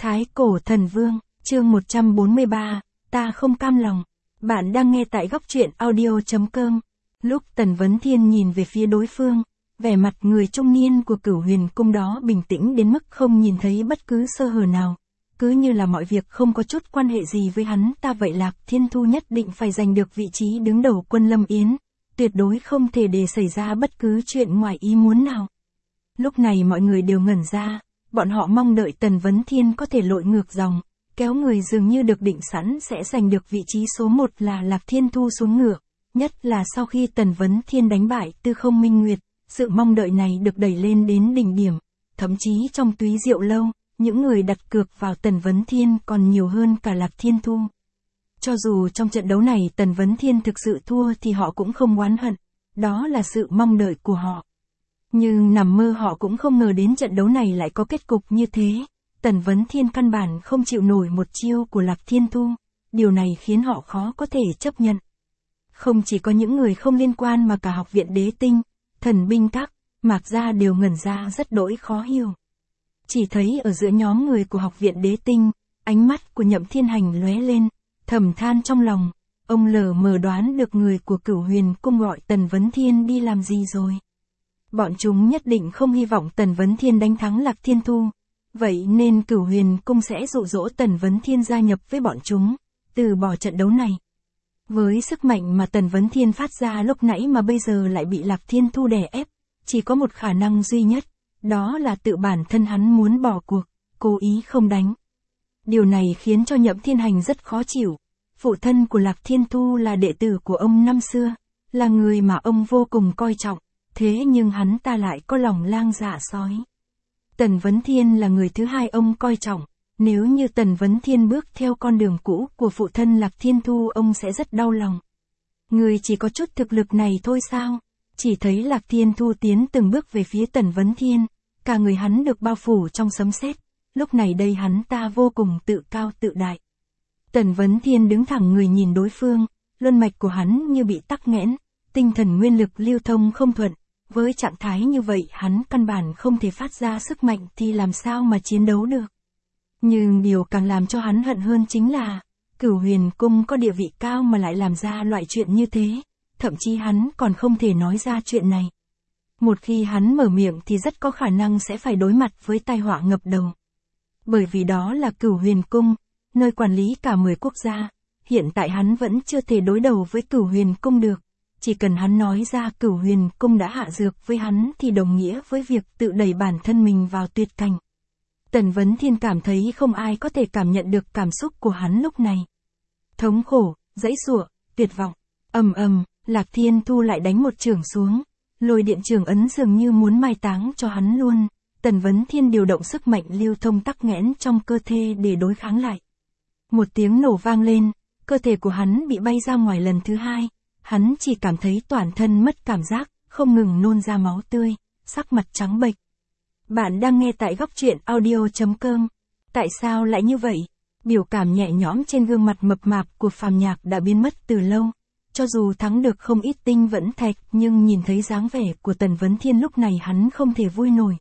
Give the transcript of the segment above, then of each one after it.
Thái Cổ Thần Vương, chương 143, ta không cam lòng. Bạn đang nghe tại góc truyện audio.com. Lúc Tần Vấn Thiên nhìn về phía đối phương, vẻ mặt người trung niên của Cửu Huyền Cung đó bình tĩnh đến mức không nhìn thấy bất cứ sơ hở nào. Cứ như là mọi việc không có chút quan hệ gì với hắn ta vậy. Lạc Thiên Thu nhất định phải giành được vị trí đứng đầu quân Lâm Yến. Tuyệt đối không thể để xảy ra bất cứ chuyện ngoài ý muốn nào. Lúc này mọi người đều ngẩn ra. Bọn họ mong đợi Tần Vấn Thiên có thể lội ngược dòng, kéo người dường như được định sẵn sẽ giành được vị trí số 1 là Lạc Thiên Thu xuống ngựa. Nhất là sau khi Tần Vấn Thiên đánh bại Tư Không Minh Nguyệt, sự mong đợi này được đẩy lên đến đỉnh điểm. Thậm chí trong túy rượu lâu, những người đặt cược vào Tần Vấn Thiên còn nhiều hơn cả Lạc Thiên Thu. Cho dù trong trận đấu này Tần Vấn Thiên thực sự thua thì họ cũng không oán hận, đó là sự mong đợi của họ. Nhưng nằm mơ họ cũng không ngờ đến trận đấu này lại có kết cục như thế. Tần Vấn Thiên căn bản không chịu nổi một chiêu của Lạc Thiên Thu, điều này khiến họ khó có thể chấp nhận. Không chỉ có những người không liên quan mà cả Học viện Đế Tinh, Thần Binh Các, Mạc Gia đều ngẩn ra rất đỗi khó hiểu. Chỉ thấy ở giữa nhóm người của Học viện Đế Tinh, ánh mắt của Nhậm Thiên Hành lóe lên, thầm than trong lòng, ông lờ mờ đoán được người của Cửu Huyền Cung gọi Tần Vấn Thiên đi làm gì rồi. Bọn chúng nhất định không hy vọng Tần Vấn Thiên đánh thắng Lạc Thiên Thu, vậy nên Cửu Huyền Cung sẽ dụ dỗ Tần Vấn Thiên gia nhập với bọn chúng, từ bỏ trận đấu này. Với sức mạnh mà Tần Vấn Thiên phát ra lúc nãy mà bây giờ lại bị Lạc Thiên Thu đè ép, chỉ có một khả năng duy nhất, đó là tự bản thân hắn muốn bỏ cuộc, cố ý không đánh. Điều này khiến cho Nhậm Thiên Hành rất khó chịu. Phụ thân của Lạc Thiên Thu là đệ tử của ông năm xưa, là người mà ông vô cùng coi trọng, thế nhưng hắn ta lại có lòng lang dạ sói. Tần Vấn Thiên là người thứ hai ông coi trọng, nếu như Tần Vấn Thiên bước theo con đường cũ của phụ thân Lạc Thiên Thu ông sẽ rất đau lòng. Người chỉ có chút thực lực này thôi sao? Chỉ thấy Lạc Thiên Thu tiến từng bước về phía Tần Vấn Thiên, cả người hắn được bao phủ trong sấm sét. Lúc này đây hắn ta vô cùng tự cao tự đại. Tần Vấn Thiên đứng thẳng người nhìn đối phương, luân mạch của hắn như bị tắc nghẽn, tinh thần nguyên lực lưu thông không thuận. Với trạng thái như vậy hắn căn bản không thể phát ra sức mạnh thì làm sao mà chiến đấu được. Nhưng điều càng làm cho hắn hận hơn chính là, Cửu Huyền Cung có địa vị cao mà lại làm ra loại chuyện như thế, thậm chí hắn còn không thể nói ra chuyện này. Một khi hắn mở miệng thì rất có khả năng sẽ phải đối mặt với tai họa ngập đầu. Bởi vì đó là Cửu Huyền Cung, nơi quản lý cả 10 quốc gia, hiện tại hắn vẫn chưa thể đối đầu với Cửu Huyền Cung được. Chỉ cần hắn nói ra Cửu Huyền Cung đã hạ dược với hắn thì đồng nghĩa với việc tự đẩy bản thân mình vào tuyệt cảnh. Tần Vấn Thiên cảm thấy không ai có thể cảm nhận được cảm xúc của hắn lúc này. Thống khổ, giãy giụa, tuyệt vọng, ầm ầm, Lạc Thiên Thu lại đánh một chưởng xuống, lôi điện chưởng ấn dường như muốn mai táng cho hắn luôn. Tần Vấn Thiên điều động sức mạnh lưu thông tắc nghẽn trong cơ thể để đối kháng lại. Một tiếng nổ vang lên, cơ thể của hắn bị bay ra ngoài lần thứ hai. Hắn chỉ cảm thấy toàn thân mất cảm giác, không ngừng nôn ra máu tươi, sắc mặt trắng bệch. Bạn đang nghe tại góc truyện audio.com. Tại sao lại như vậy? Biểu cảm nhẹ nhõm trên gương mặt mập mạp của Phàm Nhạc đã biến mất từ lâu. Cho dù thắng được không ít tinh vẫn thạch nhưng nhìn thấy dáng vẻ của Tần Vấn Thiên lúc này hắn không thể vui nổi.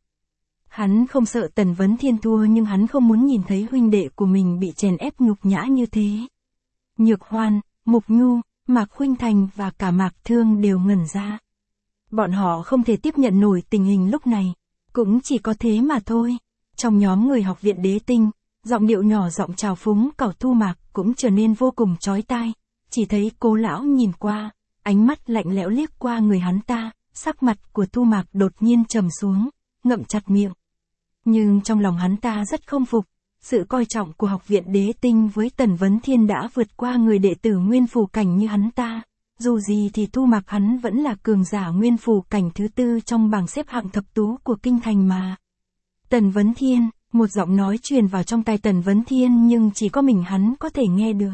Hắn không sợ Tần Vấn Thiên thua nhưng hắn không muốn nhìn thấy huynh đệ của mình bị chèn ép nhục nhã như thế. Nhược Hoan, Mục Nhu, Mạc Khuynh Thành và cả Mạc Thương đều ngẩn ra. Bọn họ không thể tiếp nhận nổi tình hình lúc này. Cũng chỉ có thế mà thôi. Trong nhóm người Học viện Đế Tinh, giọng điệu nhỏ giọng trào phúng cẩu Thu Mạc cũng trở nên vô cùng chói tai. Chỉ thấy Cố lão nhìn qua, ánh mắt lạnh lẽo liếc qua người hắn ta, sắc mặt của Thu Mạc đột nhiên trầm xuống, ngậm chặt miệng. Nhưng trong lòng hắn ta rất không phục. Sự coi trọng của Học viện Đế Tinh với Tần Vấn Thiên đã vượt qua người đệ tử Nguyên Phù Cảnh như hắn ta. Dù gì thì Thu Mạc hắn vẫn là cường giả Nguyên Phù Cảnh thứ 4 trong bảng xếp hạng thập tú của kinh thành mà. Tần Vấn Thiên, một giọng nói truyền vào trong tai Tần Vấn Thiên nhưng chỉ có mình hắn có thể nghe được.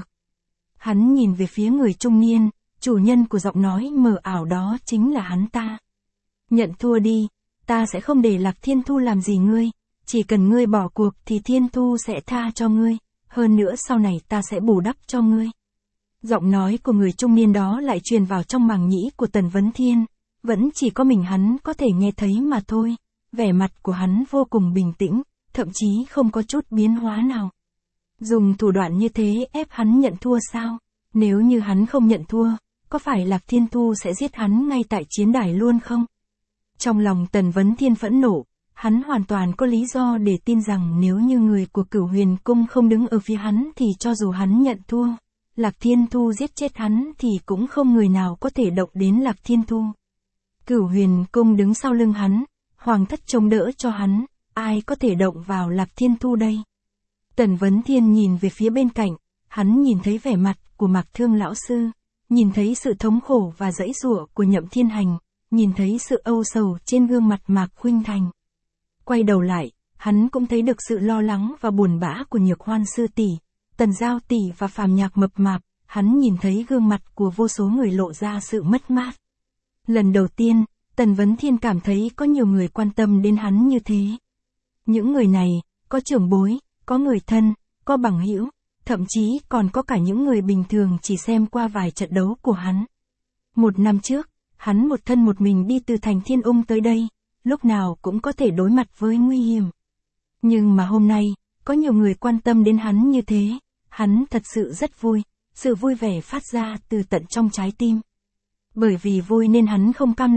Hắn nhìn về phía người trung niên, chủ nhân của giọng nói mờ ảo đó chính là hắn ta. Nhận thua đi, ta sẽ không để Lạc Thiên Thu làm gì ngươi. Chỉ cần ngươi bỏ cuộc thì Thiên Thu sẽ tha cho ngươi, hơn nữa sau này ta sẽ bù đắp cho ngươi. Giọng nói của người trung niên đó lại truyền vào trong màng nhĩ của Tần Vấn Thiên, vẫn chỉ có mình hắn có thể nghe thấy mà thôi. Vẻ mặt của hắn vô cùng bình tĩnh, thậm chí không có chút biến hóa nào. Dùng thủ đoạn như thế ép hắn nhận thua sao? Nếu như hắn không nhận thua, có phải Lạc Thiên Thu sẽ giết hắn ngay tại chiến đài luôn không? Trong lòng Tần Vấn Thiên phẫn nộ, hắn hoàn toàn có lý do để tin rằng nếu như người của Cửu Huyền Cung không đứng ở phía hắn thì cho dù hắn nhận thua, Lạc Thiên Thu giết chết hắn thì cũng không người nào có thể động đến Lạc Thiên Thu. Cửu Huyền Cung đứng sau lưng hắn, Hoàng thất chống đỡ cho hắn, ai có thể động vào Lạc Thiên Thu đây? Tần Vấn Thiên nhìn về phía bên cạnh, hắn nhìn thấy vẻ mặt của Mạc Thương lão sư, nhìn thấy sự thống khổ và giãy giụa của Nhậm Thiên Hành, nhìn thấy sự âu sầu trên gương mặt Mạc Khuynh Thành. Quay đầu lại, hắn cũng thấy được sự lo lắng và buồn bã của Nhược Hoan sư tỷ, Tần Giao tỷ và Phàm Nhạc mập mạp, hắn nhìn thấy gương mặt của vô số người lộ ra sự mất mát. Lần đầu tiên, Tần Vấn Thiên cảm thấy có nhiều người quan tâm đến hắn như thế. Những người này, có trưởng bối, có người thân, có bằng hữu, thậm chí còn có cả những người bình thường chỉ xem qua vài trận đấu của hắn. 1 năm trước, hắn một thân một mình đi từ thành Thiên Ung tới đây, lúc nào cũng có thể đối mặt với nguy hiểm. Nhưng mà hôm nay, có nhiều người quan tâm đến hắn như thế, hắn thật sự rất vui, sự vui vẻ phát ra từ tận trong trái tim. Bởi vì vui nên hắn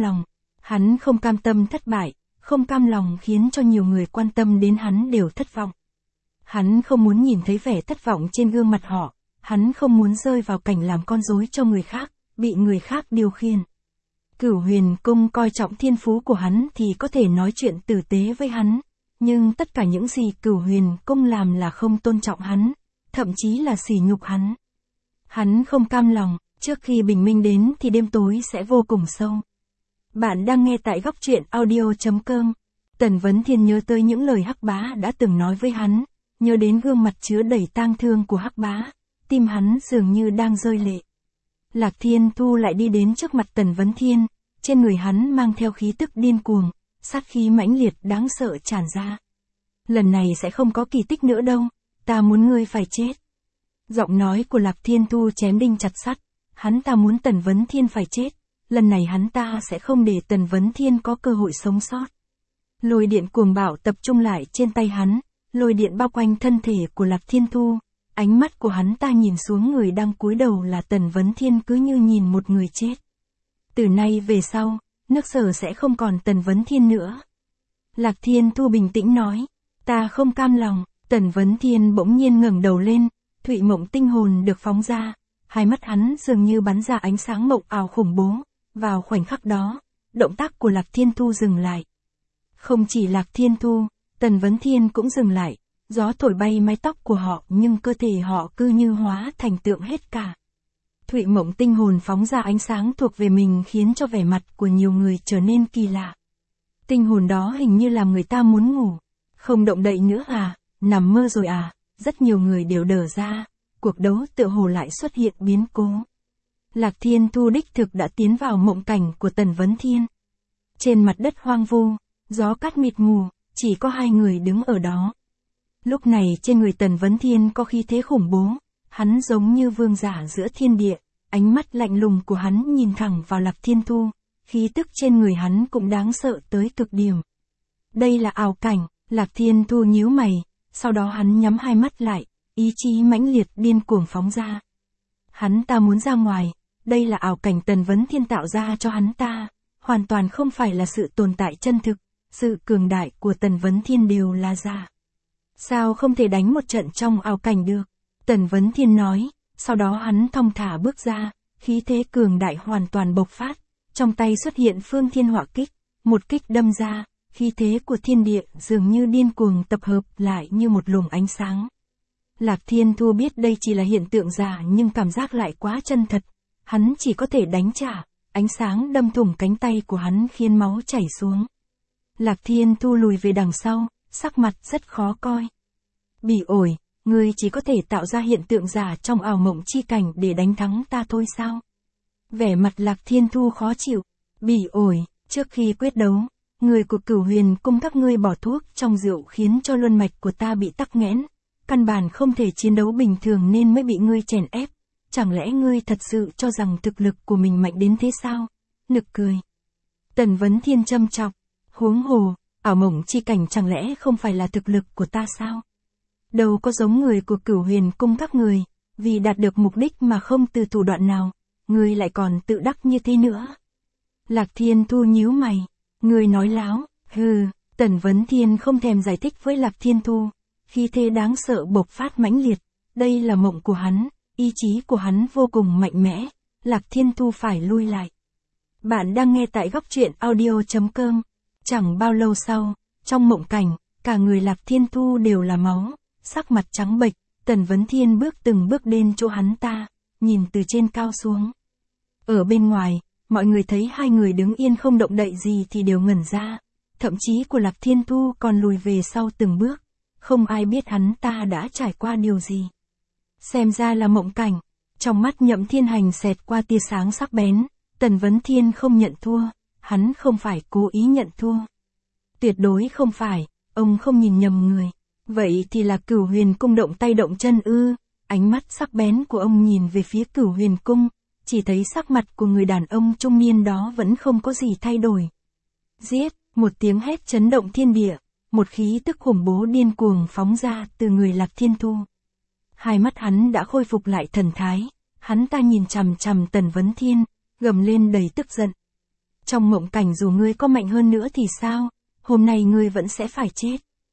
không cam tâm thất bại, không cam lòng khiến cho nhiều người quan tâm đến hắn đều thất vọng. Hắn không muốn nhìn thấy vẻ thất vọng trên gương mặt họ, hắn không muốn rơi vào cảnh làm con rối cho người khác, bị người khác điều khiển. Cửu Huyền Cung coi trọng thiên phú của hắn thì có thể nói chuyện tử tế với hắn, nhưng tất cả những gì Cửu Huyền Cung làm là không tôn trọng hắn, thậm chí là sỉ nhục hắn. Hắn không cam lòng, trước khi bình minh đến thì đêm tối sẽ vô cùng sâu. Bạn đang nghe tại góc truyện audio.com. Tần Vấn Thiên nhớ tới những lời Hắc Bá đã từng nói với hắn, nhớ đến gương mặt chứa đầy tang thương của Hắc Bá, tim hắn dường như đang rơi lệ. Lạc Thiên Thu lại đi đến trước mặt Tần Vấn Thiên, trên người hắn mang theo khí tức điên cuồng, sát khí mãnh liệt đáng sợ tràn ra. Lần này sẽ không có kỳ tích nữa đâu, ta muốn ngươi phải chết. Giọng nói của Lạc Thiên Thu chém đinh chặt sắt, hắn ta muốn Tần Vấn Thiên phải chết, lần này hắn ta sẽ không để Tần Vấn Thiên có cơ hội sống sót. Lôi điện cuồng bạo tập trung lại trên tay hắn, lôi điện bao quanh thân thể của Lạc Thiên Thu, ánh mắt của hắn ta nhìn xuống người đang cúi đầu là Tần Vấn Thiên cứ như nhìn một người chết. Từ nay về sau, nước Sở sẽ không còn Tần Vấn Thiên nữa. Lạc Thiên Thu bình tĩnh nói, ta không cam lòng. Tần Vấn Thiên bỗng nhiên ngẩng đầu lên, Thụy Mộng tinh hồn được phóng ra, hai mắt hắn dường như bắn ra ánh sáng mộng ảo khủng bố. Vào khoảnh khắc đó, động tác của Lạc Thiên Thu dừng lại. Không chỉ Lạc Thiên Thu, Tần Vấn Thiên cũng dừng lại, gió thổi bay mái tóc của họ nhưng cơ thể họ cứ như hóa thành tượng hết cả. Thụy Mộng tinh hồn phóng ra ánh sáng thuộc về mình khiến cho vẻ mặt của nhiều người trở nên kỳ lạ. Tinh hồn đó hình như làm người ta muốn ngủ. Không động đậy nữa à, nằm mơ rồi à, rất nhiều người đều đờ ra, cuộc đấu tựa hồ lại xuất hiện biến cố. Lạc Thiên Thu đích thực đã tiến vào mộng cảnh của Tần Vấn Thiên. Trên mặt đất hoang vu, gió cát mịt mù, chỉ có hai người đứng ở đó. Lúc này trên người Tần Vấn Thiên có khí thế khủng bố, hắn giống như vương giả giữa thiên địa, ánh mắt lạnh lùng của hắn nhìn thẳng vào Lạc Thiên Thu, khí tức trên người hắn cũng đáng sợ tới cực điểm. Đây là ảo cảnh, Lạc Thiên Thu nhíu mày, sau đó hắn nhắm hai mắt lại, ý chí mãnh liệt điên cuồng phóng ra. Hắn ta muốn ra ngoài, đây là ảo cảnh Tần Vấn Thiên tạo ra cho hắn ta, hoàn toàn không phải là sự tồn tại chân thực, sự cường đại của Tần Vấn Thiên đều là giả. Sao không thể đánh một trận trong ảo cảnh được? Tần Vấn Thiên nói, sau đó hắn thong thả bước ra, khí thế cường đại hoàn toàn bộc phát, trong tay xuất hiện Phương Thiên Hỏa Kích, một kích đâm ra, khí thế của thiên địa dường như điên cuồng tập hợp lại như một luồng ánh sáng. Lạc Thiên Thu biết đây chỉ là hiện tượng giả nhưng cảm giác lại quá chân thật, hắn chỉ có thể đánh trả, ánh sáng đâm thủng cánh tay của hắn khiến máu chảy xuống. Lạc Thiên Thu lùi về đằng sau, sắc mặt rất khó coi. Bỉ ổi, ngươi chỉ có thể tạo ra hiện tượng giả trong ảo mộng chi cảnh để đánh thắng ta thôi sao? Vẻ mặt Lạc Thiên Thu khó chịu. Bỉ ổi, trước khi quyết đấu, người của Cửu Huyền Cung các ngươi bỏ thuốc trong rượu khiến cho luân mạch của ta bị tắc nghẽn, căn bản không thể chiến đấu bình thường nên mới bị ngươi chèn ép. Chẳng lẽ ngươi thật sự cho rằng thực lực của mình mạnh đến thế sao? Nực cười. Tần Vấn Thiên châm chọc. Huống hồ, ảo mộng chi cảnh chẳng lẽ không phải là thực lực của ta sao? Đâu có giống người của Cửu Huyền cung các người, vì đạt được mục đích mà không từ thủ đoạn nào, người lại còn tự đắc như thế nữa. Lạc Thiên Thu nhíu mày, người nói láo, hừ, Tần Vấn Thiên không thèm giải thích với Lạc Thiên Thu, khí thế đáng sợ bộc phát mãnh liệt, đây là mộng của hắn, ý chí của hắn vô cùng mạnh mẽ, Lạc Thiên Thu phải lui lại. Bạn đang nghe tại góc truyện audio.com. Chẳng bao lâu sau, trong mộng cảnh, cả người Lạc Thiên Thu đều là máu, sắc mặt trắng bệch, Tần Vấn Thiên bước từng bước đến chỗ hắn ta, nhìn từ trên cao xuống. Ở bên ngoài, mọi người thấy hai người đứng yên không động đậy gì thì đều ngẩn ra, thậm chí của Lạc Thiên Thu còn lùi về sau từng bước, không ai biết hắn ta đã trải qua điều gì. Xem ra là mộng cảnh, trong mắt Nhậm Thiên Hành xẹt qua tia sáng sắc bén, Tần Vấn Thiên không nhận thua, hắn không phải cố ý nhận thua. Tuyệt đối không phải, ông không nhìn nhầm người. Vậy thì là Cửu Huyền cung động tay động chân ư? Ánh mắt sắc bén của ông nhìn về phía Cửu Huyền cung, chỉ thấy sắc mặt của người đàn ông trung niên đó vẫn không có gì thay đổi. Giết, một tiếng hét chấn động thiên địa, một khí tức khủng bố điên cuồng phóng ra từ người Lạc Thiên Thu. Hai mắt hắn đã khôi phục lại thần thái, hắn ta nhìn chằm chằm Tần Vấn Thiên, gầm lên đầy tức giận. Trong mộng cảnh dù ngươi có mạnh hơn nữa thì sao, hôm nay ngươi vẫn sẽ phải chết.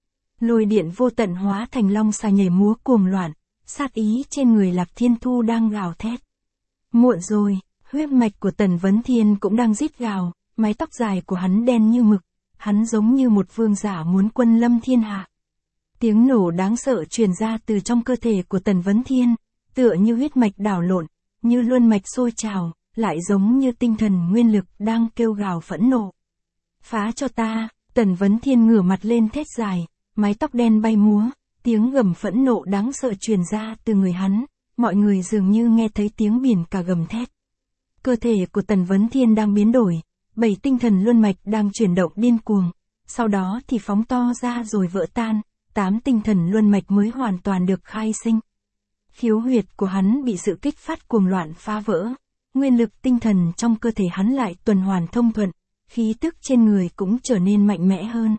Lôi điện vô tận hóa thành long xà nhảy múa cuồng loạn, sát ý trên người Lạc Thiên Thu đang gào thét. Muộn rồi, huyết mạch của Tần Vấn Thiên cũng đang rít gào, mái tóc dài của hắn đen như mực, hắn giống như một vương giả muốn quân lâm thiên hạ. Tiếng nổ đáng sợ truyền ra từ trong cơ thể của Tần Vấn Thiên, tựa như huyết mạch đảo lộn, như luân mạch sôi trào, lại giống như tinh thần nguyên lực đang kêu gào phẫn nộ. Phá cho ta, Tần Vấn Thiên ngửa mặt lên thét dài, mái tóc đen bay múa, tiếng gầm phẫn nộ đáng sợ truyền ra từ người hắn, mọi người dường như nghe thấy tiếng biển cả gầm thét. Cơ thể của Tần Vấn Thiên đang biến đổi, 7 tinh thần luân mạch đang chuyển động điên cuồng, sau đó thì phóng to ra rồi vỡ tan, 8 tinh thần luân mạch mới hoàn toàn được khai sinh. Khiếu huyệt của hắn bị sự kích phát cuồng loạn phá vỡ, nguyên lực tinh thần trong cơ thể hắn lại tuần hoàn thông thuận, khí tức trên người cũng trở nên mạnh mẽ hơn.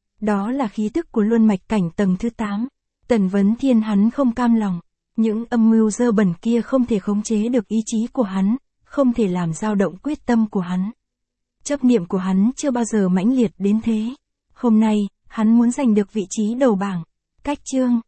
Đó là khí tức của luân mạch cảnh tầng thứ 8. Tần Vấn Thiên hắn không cam lòng, những âm mưu dơ bẩn kia không thể khống chế được ý chí của hắn, không thể làm dao động quyết tâm của hắn. Chấp niệm của hắn chưa bao giờ mãnh liệt đến thế. Hôm nay, hắn muốn giành được vị trí đầu bảng. Cách chương